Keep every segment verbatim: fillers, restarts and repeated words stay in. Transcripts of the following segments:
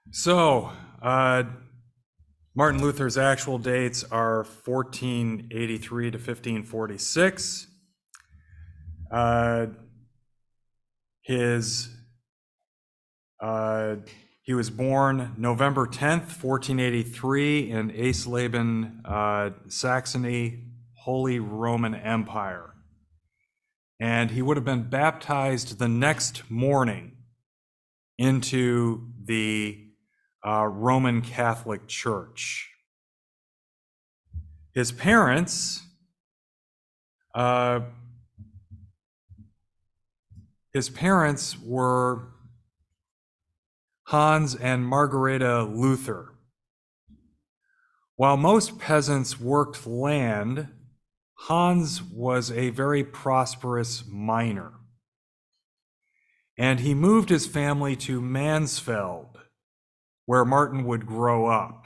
So, uh, Martin Luther's actual dates are fourteen eighty-three to fifteen forty-six. Uh, his uh, he was born November tenth, fourteen eighty-three, in Eisleben, uh, Saxony, Holy Roman Empire, and he would have been baptized the next morning into the uh, Roman Catholic Church. His parents, uh, his parents were Hans and Margareta Luther. While most peasants worked land, Hans was a very prosperous miner. And he moved his family to Mansfeld, where Martin would grow up.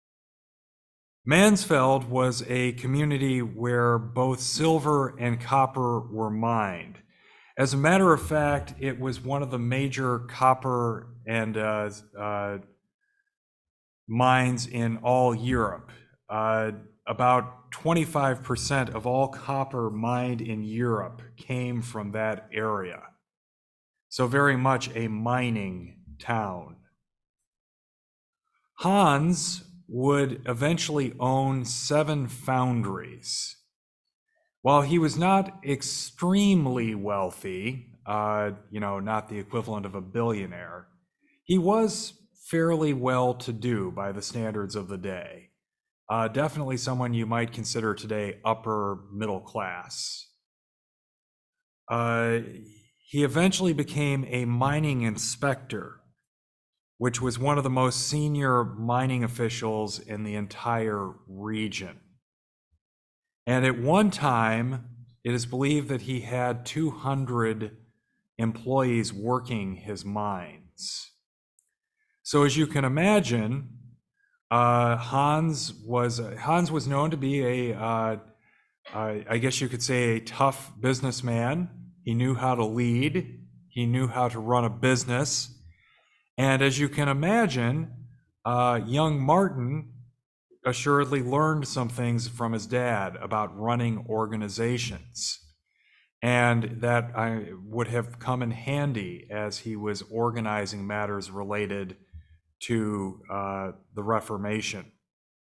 Mansfeld was a community where both silver and copper were mined. As a matter of fact, it was one of the major copper and uh, uh, mines in all Europe. Uh, about twenty-five percent of all copper mined in Europe came from that area. So very much a mining town. Hans would eventually own seven foundries. While he was not extremely wealthy, uh, you know, not the equivalent of a billionaire, he was fairly well-to-do by the standards of the day. Uh, definitely someone you might consider today upper middle class. Uh, he eventually became a mining inspector, which was one of the most senior mining officials in the entire region. And at one time, it is believed that he had two hundred employees working his mines. So as you can imagine, uh, Hans was Hans was known to be a, uh, uh, I guess you could say, a tough businessman. He knew how to lead. He knew how to run a business. And as you can imagine, uh, young Martin assuredly learned some things from his dad about running organizations. And that I would have come in handy as he was organizing matters related to uh, the Reformation.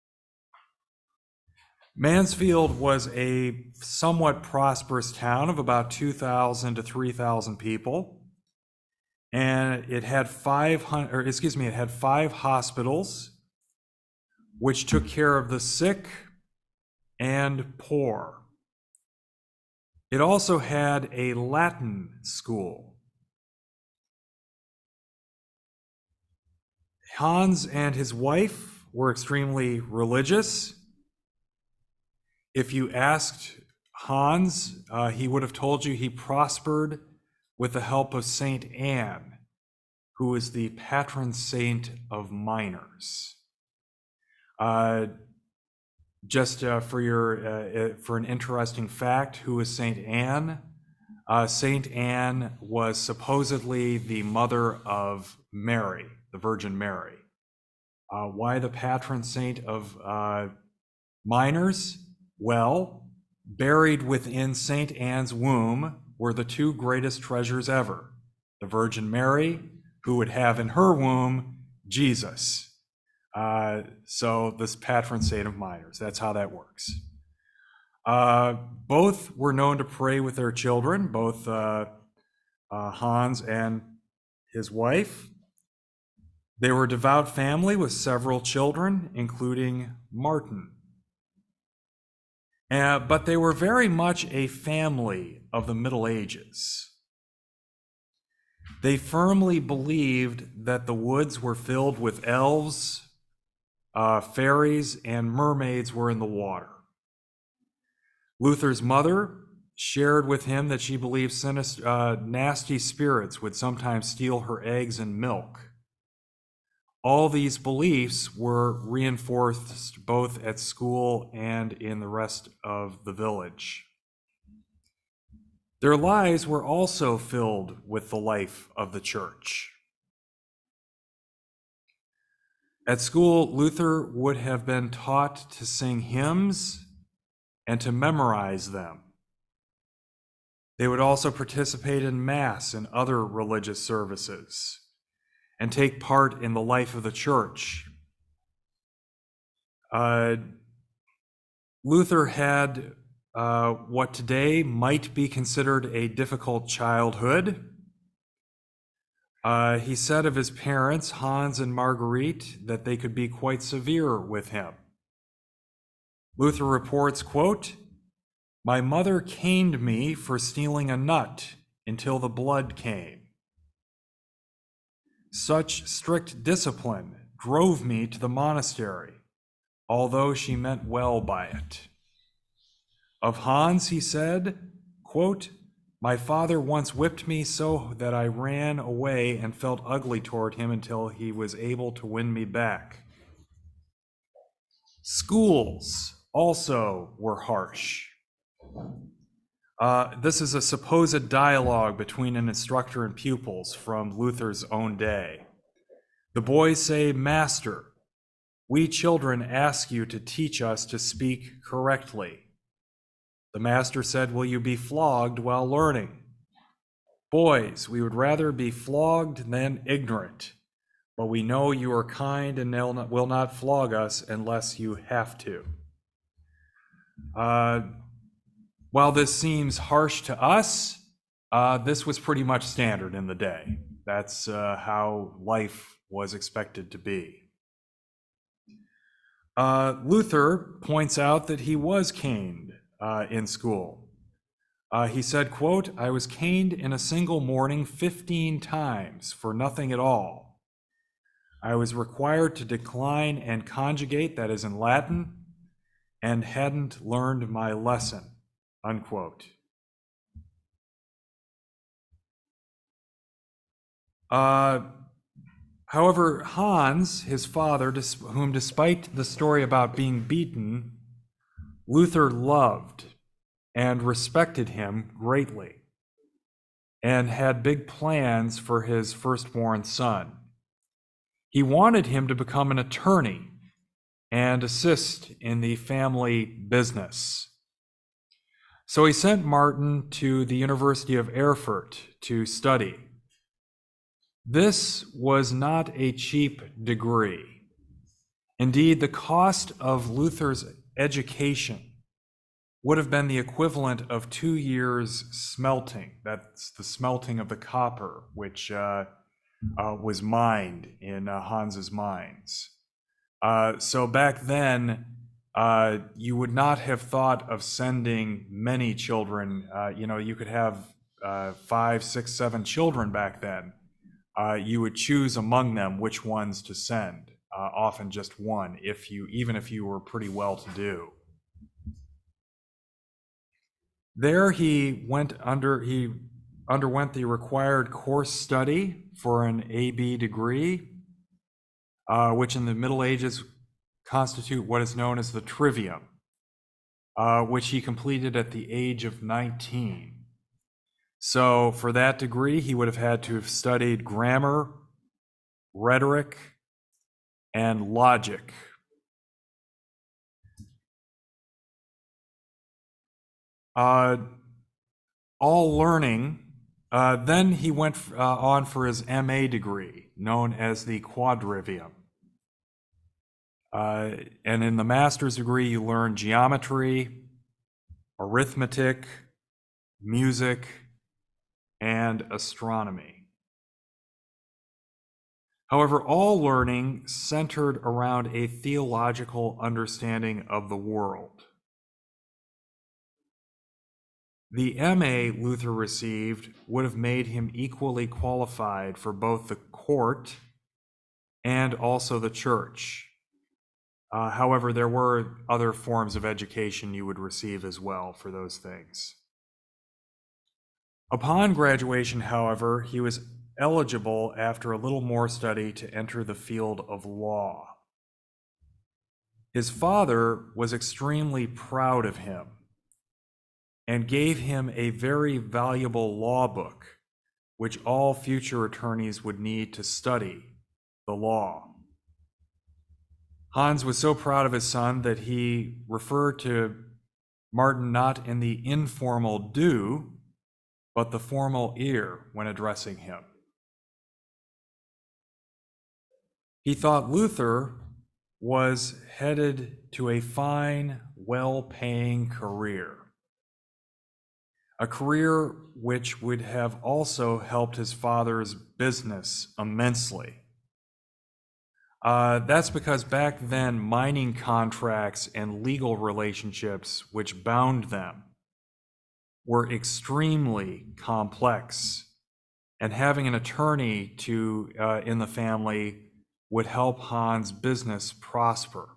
Mansfield was a somewhat prosperous town of about two thousand to three thousand people. And it had five hundred, or excuse me, it had five hospitals, which took care of the sick and poor. It also had a Latin school. Hans and his wife were extremely religious. If you asked Hans, uh, he would have told you he prospered with the help of Saint Anne, who is the patron saint of miners. Uh, just uh, for your uh, for an interesting fact, who is Saint Anne? Uh, Saint Anne was supposedly the mother of Mary, the Virgin Mary. Uh, why the patron saint of uh, miners? Well, buried within Saint Anne's womb were the two greatest treasures ever: the Virgin Mary, who would have in her womb Jesus. Uh, so this patron saint of miners, that's how that works. Uh, both were known to pray with their children, both uh, uh, Hans and his wife. They were a devout family with several children, including Martin. Uh, but they were very much a family of the Middle Ages. They firmly believed that the woods were filled with elves, uh, fairies, and mermaids were in the water. Luther's mother shared with him that she believed sinister, uh, nasty spirits would sometimes steal her eggs and milk. All these beliefs were reinforced both at school and in the rest of the village. Their lives were also filled with the life of the church. At school, Luther would have been taught to sing hymns and to memorize them. They would also participate in Mass and other religious services and take part in the life of the church. Uh, Luther had uh, what today might be considered a difficult childhood. Uh, he said of his parents, Hans and Marguerite, that they could be quite severe with him. Luther reports, quote, "My mother caned me for stealing a nut until the blood came. Such strict discipline drove me to the monastery, although she meant well by it." Of Hans, he said, quote, "My father once whipped me so that I ran away and felt ugly toward him until he was able to win me back." Schools also were harsh. Uh, this is a supposed dialogue between an instructor and pupils from Luther's own day. The boys say, "Master, we children ask you to teach us to speak correctly." The master said, "Will you be flogged while learning?" "Boys, we would rather be flogged than ignorant, but we know you are kind and will not flog us unless you have to." Uh, while this seems harsh to us, uh, this was pretty much standard in the day. That's uh, how life was expected to be. Uh, Luther points out that he was caned uh, in school. Uh, he said, quote, "I was caned in a single morning fifteen times for nothing at all. I was required to decline and conjugate, that is in Latin, and hadn't learned my lesson," unquote. Uh, however, Hans, his father, whom despite the story about being beaten, Luther loved and respected him greatly, and had big plans for his firstborn son. He wanted him to become an attorney and assist in the family business. So he sent Martin to the University of Erfurt to study. This was not a cheap degree. Indeed, the cost of Luther's education would have been the equivalent of two years smelting. That's the smelting of the copper, which uh, uh, was mined in uh, Hans's mines. Uh, so back then, uh, you would not have thought of sending many children. Uh, you know, you could have uh, five, six, seven children back then. Uh, you would choose among them which ones to send, uh, often just one, if you, even if you were pretty well-to-do. There he went under, he underwent the required course study for an A B degree, uh, which in the Middle Ages constitute what is known as the Trivium, uh, which he completed at the age of nineteen. So for that degree, he would have had to have studied grammar, rhetoric, and logic. Uh, all learning, uh, then he went uh, on for his M A degree, known as the Quadrivium. Uh, and in the master's degree, you learn geometry, arithmetic, music, and astronomy. However, all learning centered around a theological understanding of the world. The M A Luther received would have made him equally qualified for both the court and also the church. Uh, however, there were other forms of education you would receive as well for those things. Upon graduation, however, he was eligible after a little more study to enter the field of law. His father was extremely proud of him and gave him a very valuable law book, which all future attorneys would need to study the law. Hans was so proud of his son that he referred to Martin not in the informal du, but the formal ihr when addressing him. He thought Luther was headed to a fine, well-paying career, a career which would have also helped his father's business immensely. Uh, that's because back then, mining contracts and legal relationships which bound them were extremely complex, and having an attorney to uh, in the family would help Hans' business prosper.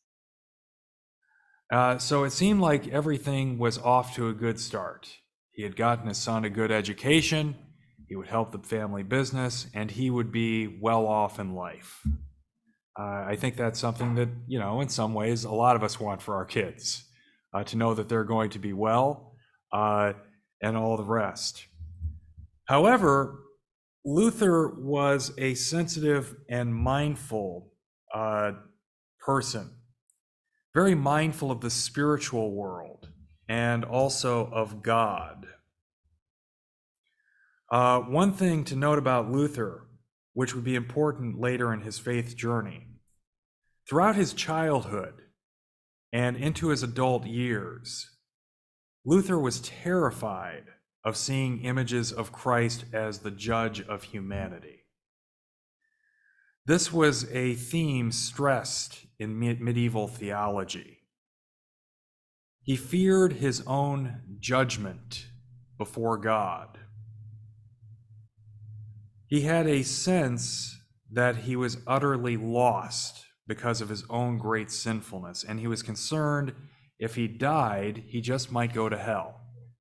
Uh, so it seemed like everything was off to a good start. He had gotten his son a good education, he would help the family business, and he would be well off in life. Uh, I think that's something that, you know, in some ways, a lot of us want for our kids, uh, to know that they're going to be well, uh, and all the rest. However, Luther was a sensitive and mindful uh, person, very mindful of the spiritual world and also of God. Uh, one thing to note about Luther, which would be important later in his faith journey, throughout his childhood and into his adult years, Luther was terrified of seeing images of Christ as the judge of humanity. This was a theme stressed in medieval theology. He feared his own judgment before God. He had a sense that he was utterly lost because of his own great sinfulness, and he was concerned if he died, he just might go to hell.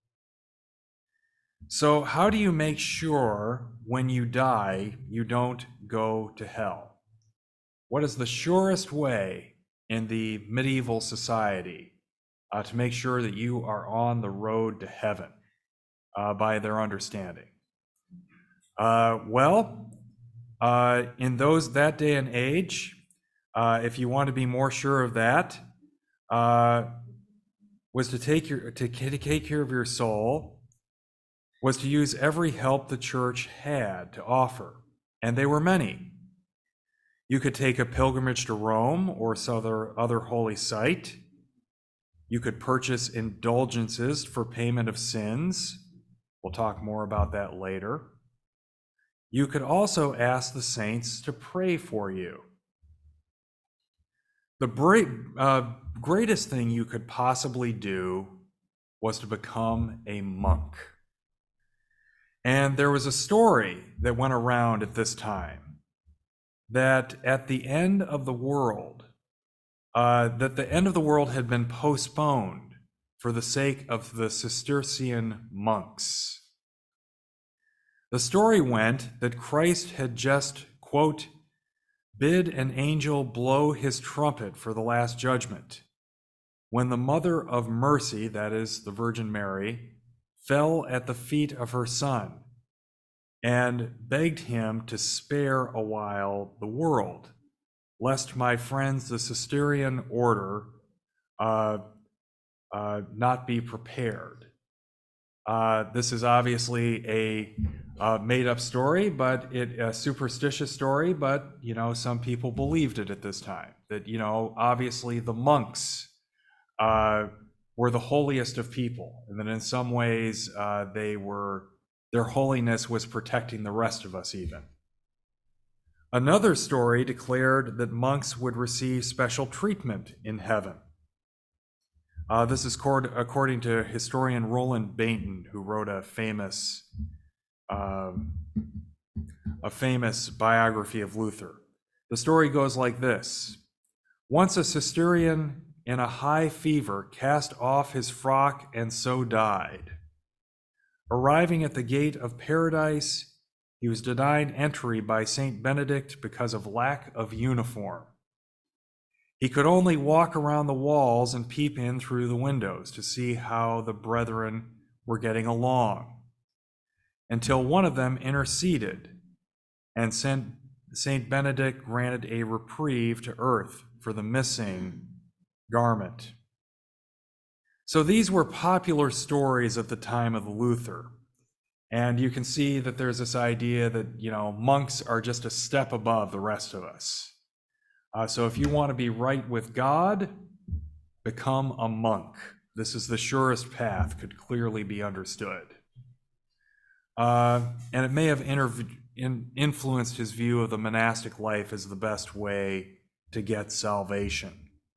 So how do you make sure when you die, you don't go to hell? What is the surest way in the medieval society uh, to make sure that you are on the road to heaven uh, by their understanding? Uh, well, uh, in those that day and age, uh, if you want to be more sure of that, uh, was to take your to take care of your soul, was to use every help the church had to offer, and they were many. You could take a pilgrimage to Rome or some other, other holy site. You could purchase indulgences for payment of sins. We'll talk more about that later. You could also ask the saints to pray for you. The great, uh, greatest thing you could possibly do was to become a monk. And there was a story that went around at this time that at the end of the world, uh, that the end of the world had been postponed for the sake of the Cistercian monks. The story went that Christ had just, quote, bid an angel blow his trumpet for the last judgment, when the Mother of Mercy, that is the Virgin Mary, fell at the feet of her son and begged him to spare a while the world, lest my friends, the Cistercian order, uh, uh, not be prepared. Uh, this is obviously a uh, made-up story, but it a superstitious story, but, you know, some people believed it at this time, that, you know, obviously the monks uh, were the holiest of people, and that in some ways uh, they were, their holiness was protecting the rest of us even. Another story declared that monks would receive special treatment in heaven. Uh, this is according to historian Roland Bainton, who wrote a famous, uh, a famous biography of Luther. The story goes like this. Once a Cistercian in a high fever cast off his frock and so died. Arriving at the gate of paradise, he was denied entry by Saint Benedict because of lack of uniform. He could only walk around the walls and peep in through the windows to see how the brethren were getting along, until one of them interceded and sent Saint Benedict granted a reprieve to earth for the missing garment. So these were popular stories at the time of Luther. And you can see that there's this idea that, you know, monks are just a step above the rest of us. Uh, so if you want to be right with God, become a monk. This is the surest path, could clearly be understood. Uh, and it may have interv- in, influenced his view of the monastic life as the best way to get salvation.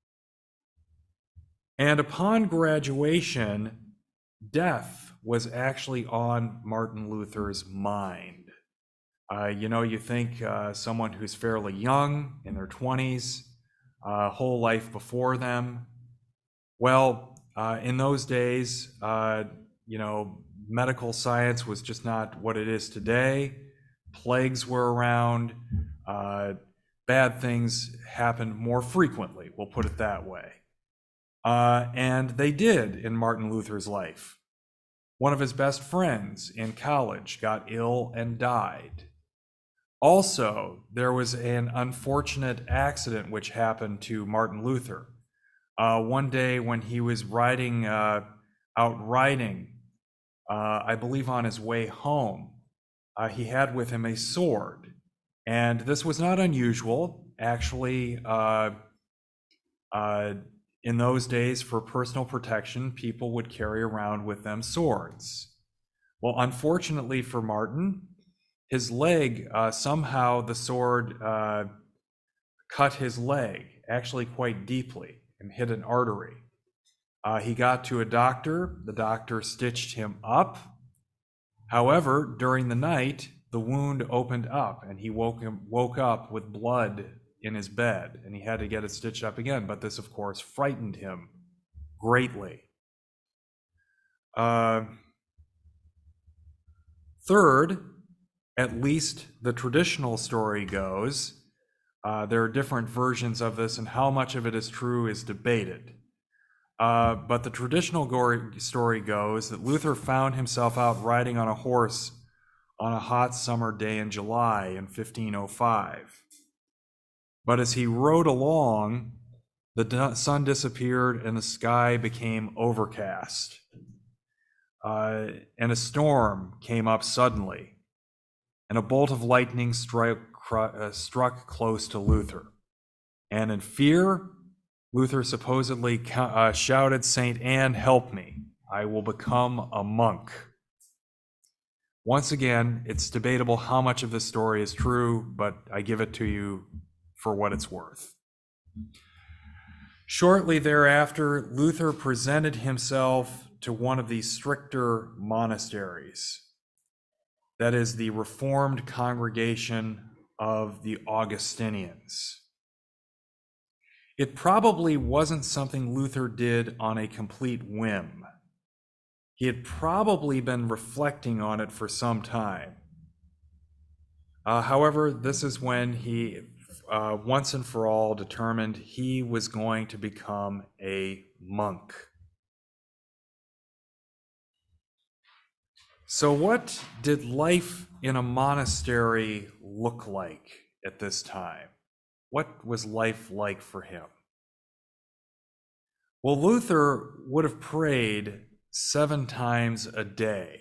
And upon graduation, death was actually on Martin Luther's mind. Uh, you know, you think uh, someone who's fairly young, in their twenties, uh, whole life before them. Well, uh, in those days, uh, you know, medical science was just not what it is today. Plagues were around. Uh, bad things happened more frequently, we'll put it that way. Uh, and they did in Martin Luther's life. One of his best friends in college got ill and died. Also, there was an unfortunate accident which happened to Martin Luther. Uh, one day when he was riding, uh, out riding, uh, I believe on his way home, uh, he had with him a sword. And this was not unusual. Actually, uh, uh, in those days, for personal protection, people would carry around with them swords. Well, unfortunately for Martin, his leg, uh, somehow the sword uh, cut his leg, actually quite deeply, and hit an artery. Uh, he got to a doctor. The doctor stitched him up. However, during the night, the wound opened up, and he woke him, woke up with blood in his bed, and he had to get it stitched up again. But this, of course, frightened him greatly. Uh, third, at least the traditional story goes, uh, there are different versions of this, and how much of it is true is debated. Uh, but the traditional story goes that Luther found himself out riding on a horse on a hot summer day in July in fifteen oh five. But as he rode along, the sun disappeared and the sky became overcast. Uh, and a storm came up suddenly, and a bolt of lightning struck, uh, struck close to Luther. And in fear, Luther supposedly uh, shouted, "Saint Anne, help me. I will become a monk." Once again, it's debatable how much of this story is true, but I give it to you for what it's worth. Shortly thereafter, Luther presented himself to one of the stricter monasteries. That is the Reformed Congregation of the Augustinians. It probably wasn't something Luther did on a complete whim. He had probably been reflecting on it for some time. Uh, however, this is when he, uh, once and for all, determined he was going to become a monk. So what did life in a monastery look like at this time? What was life like for him? Well, Luther would have prayed seven times a day.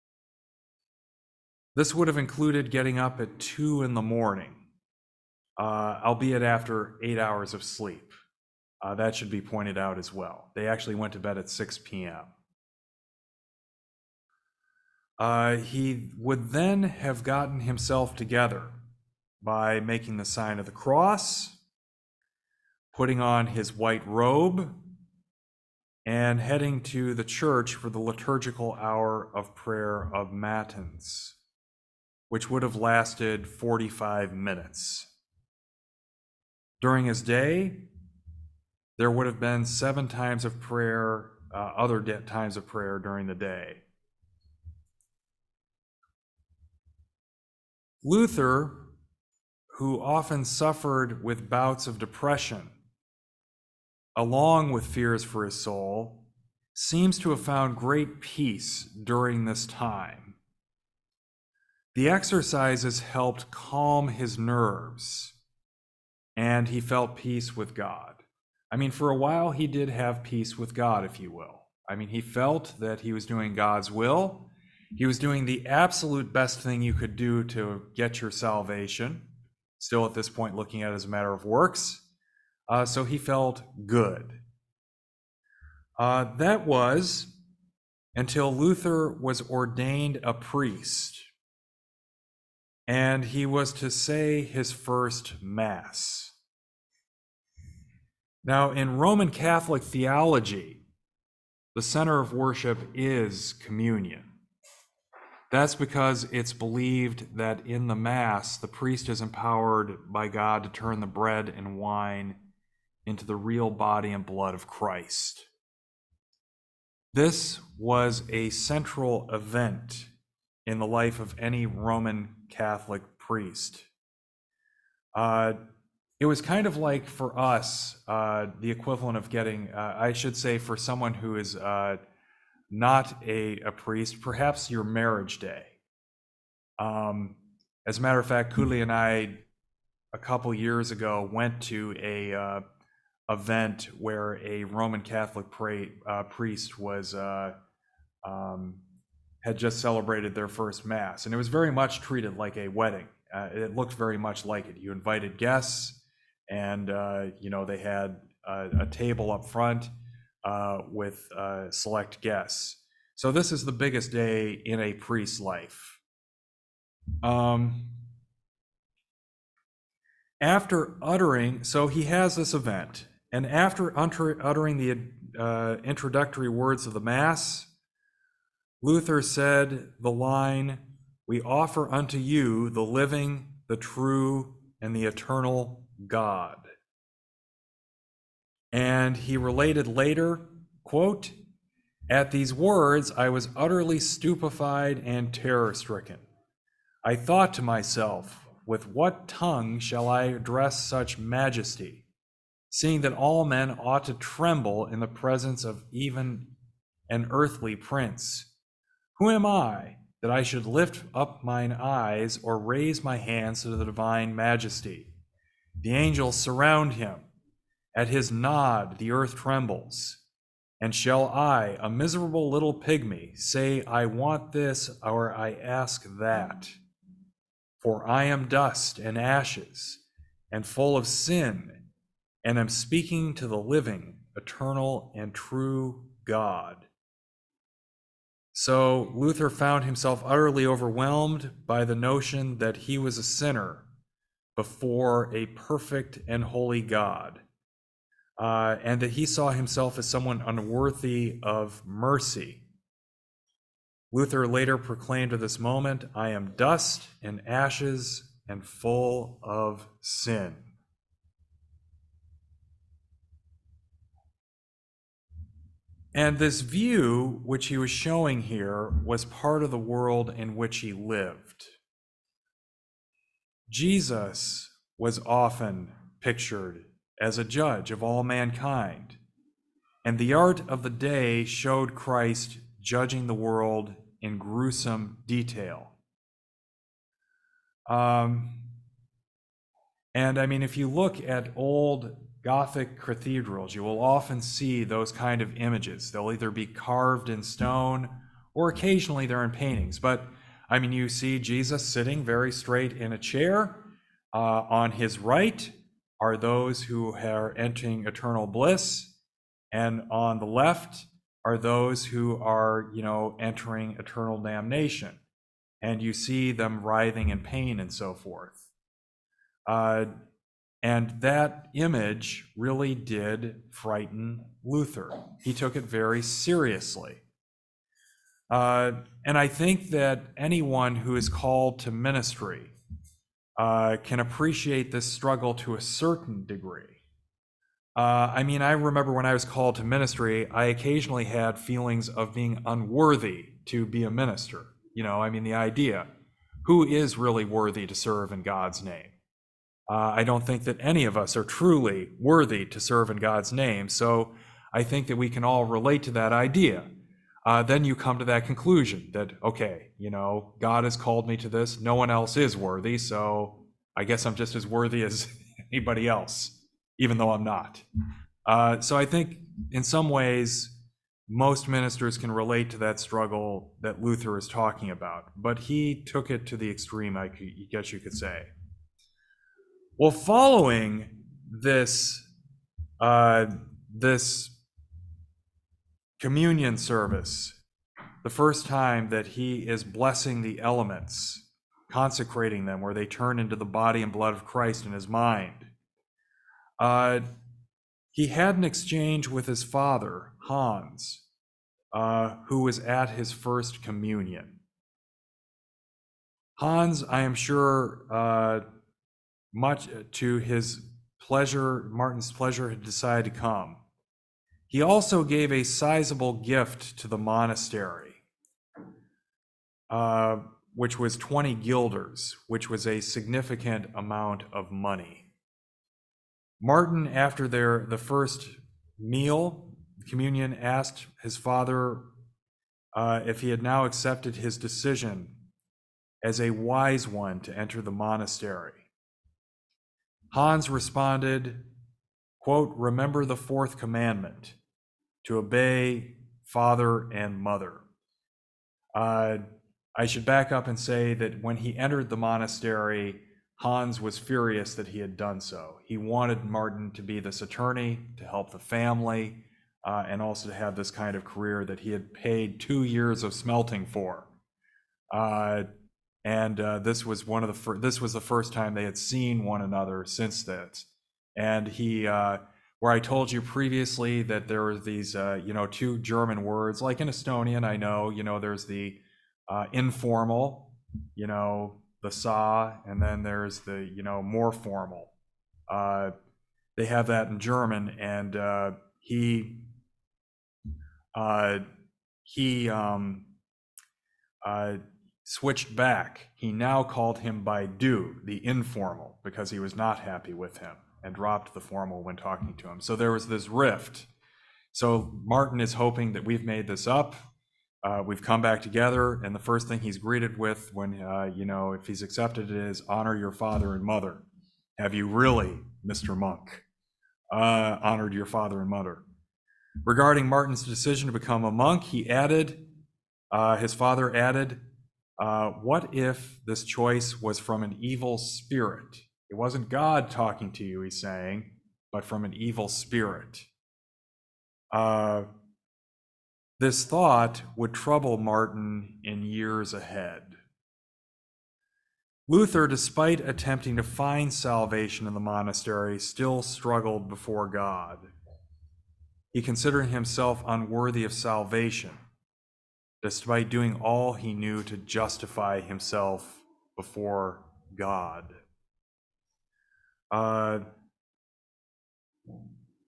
This would have included getting up at two in the morning, uh, albeit after eight hours of sleep. Uh, that should be pointed out as well. They actually went to bed at six p.m. Uh, he would then have gotten himself together by making the sign of the cross, putting on his white robe, and heading to the church for the liturgical hour of prayer of Matins, which would have lasted forty-five minutes. During his day, there would have been seven times of prayer, uh, other de- times of prayer during the day. Luther, who often suffered with bouts of depression, along with fears for his soul, seems to have found great peace during this time. The exercises helped calm his nerves, and he felt peace with God. I mean, for a while, he did have peace with God, if you will. I mean, he felt that he was doing God's will. He was doing the absolute best thing you could do to get your salvation, still at this point looking at it as a matter of works. Uh, so he felt good. Uh, that was until Luther was ordained a priest, and he was to say his first Mass. Now, in Roman Catholic theology, the center of worship is communion. That's because it's believed that in the Mass, the priest is empowered by God to turn the bread and wine into the real body and blood of Christ. This was a central event in the life of any Roman Catholic priest. Uh, it was kind of like for us, uh, the equivalent of getting, uh, I should say for someone who is uh, not a, a priest, perhaps your marriage day. Um, as a matter of fact, Kudli and I, a couple years ago, went to a uh, event where a Roman Catholic pra- uh, priest was uh, um, had just celebrated their first Mass, and it was very much treated like a wedding. Uh, it looked very much like it. You invited guests, and uh, you know they had a, a table up front uh, with uh, select guests. So this is the biggest day in a priest's life. Um, after uttering, so he has this event, and after uttering the uh, introductory words of the Mass, Luther said the line, "We offer unto you the living, the true, and the eternal God." And he related later, quote, "At these words I was utterly stupefied and terror-stricken. I thought to myself, with what tongue shall I address such majesty, seeing that all men ought to tremble in the presence of even an earthly prince? Who am I, that I should lift up mine eyes or raise my hands to the divine majesty? The angels surround him. At his nod the earth trembles. And shall I, a miserable little pygmy, say I want this or I ask that? For I am dust and ashes, and full of sin, and am speaking to the living, eternal, and true God." So Luther found himself utterly overwhelmed by the notion that he was a sinner before a perfect and holy God, uh, and that he saw himself as someone unworthy of mercy. Luther later proclaimed at this moment, "I am dust and ashes and full of sin." And this view, which he was showing here, was part of the world in which he lived. Jesus was often pictured as a judge of all mankind, and the art of the day showed Christ judging the world in gruesome detail. Um, and I mean, if you look at old Gothic cathedrals, you will often see those kind of images. They'll either be carved in stone or occasionally they're in paintings. But I mean, you see Jesus sitting very straight in a chair. Uh, on his right are those who are entering eternal bliss, and on the left are those who are, you know, entering eternal damnation. And you see them writhing in pain and so forth. Uh, and that image really did frighten Luther. He took it very seriously. Uh, and I think that anyone who is called to ministry uh, can appreciate this struggle to a certain degree. Uh, I mean, I remember when I was called to ministry, I occasionally had feelings of being unworthy to be a minister. You know, I mean, the idea, who is really worthy to serve in God's name? Uh, I don't think that any of us are truly worthy to serve in God's name. So I think that we can all relate to that idea. uh, then you come to that conclusion that, okay, you know, God has called me to this. No one else is worthy, so I guess I'm just as worthy as anybody else, even though I'm not. Uh, so I think in some ways, most ministers can relate to that struggle that Luther is talking about, but he took it to the extreme, I guess you could say. Well, following this, uh, this communion service, the first time that he is blessing the elements, consecrating them, where they turn into the body and blood of Christ in his mind, uh, he had an exchange with his father, Hans, uh, who was at his first communion. Hans, I am sure, uh, much to his pleasure, Martin's pleasure, had decided to come. He also gave a sizable gift to the monastery, uh, which was twenty guilders, which was a significant amount of money. Martin, after their the first meal, communion, asked his father uh, if he had now accepted his decision as a wise one to enter the monastery. Hans responded, quote, "Remember the fourth commandment, to obey father and mother." Uh, I should back up and say that when he entered the monastery, Hans was furious that he had done so. He wanted Martin to be this attorney, to help the family, uh, and also to have this kind of career that he had paid two years of smelting for. Uh, and uh, this was one of the fir- this was the first time they had seen one another since that. And he, uh, where I told you previously that there were these, uh, you know, two German words, like in Estonian, I know, you know, there's the uh, informal, you know, the sa, and then there's the, you know, more formal. Uh, they have that in German, and uh, he, uh, he um, uh, switched back. He now called him by du, the informal, because he was not happy with him, and dropped the formal when talking to him. So there was this rift. So Martin is hoping that we've made this up. Uh, we've come back together, and the first thing he's greeted with when, uh, you know, if he's accepted it is, honor your father and mother. Have you really, Mister Monk, uh, honored your father and mother? Regarding Martin's decision to become a monk, he added, uh, his father added, uh, what if this choice was from an evil spirit? It wasn't God talking to you, he's saying, but from an evil spirit. Uh, This thought would trouble Martin in years ahead. Luther, despite attempting to find salvation in the monastery, still struggled before God. He considered himself unworthy of salvation, despite doing all he knew to justify himself before God. Uh,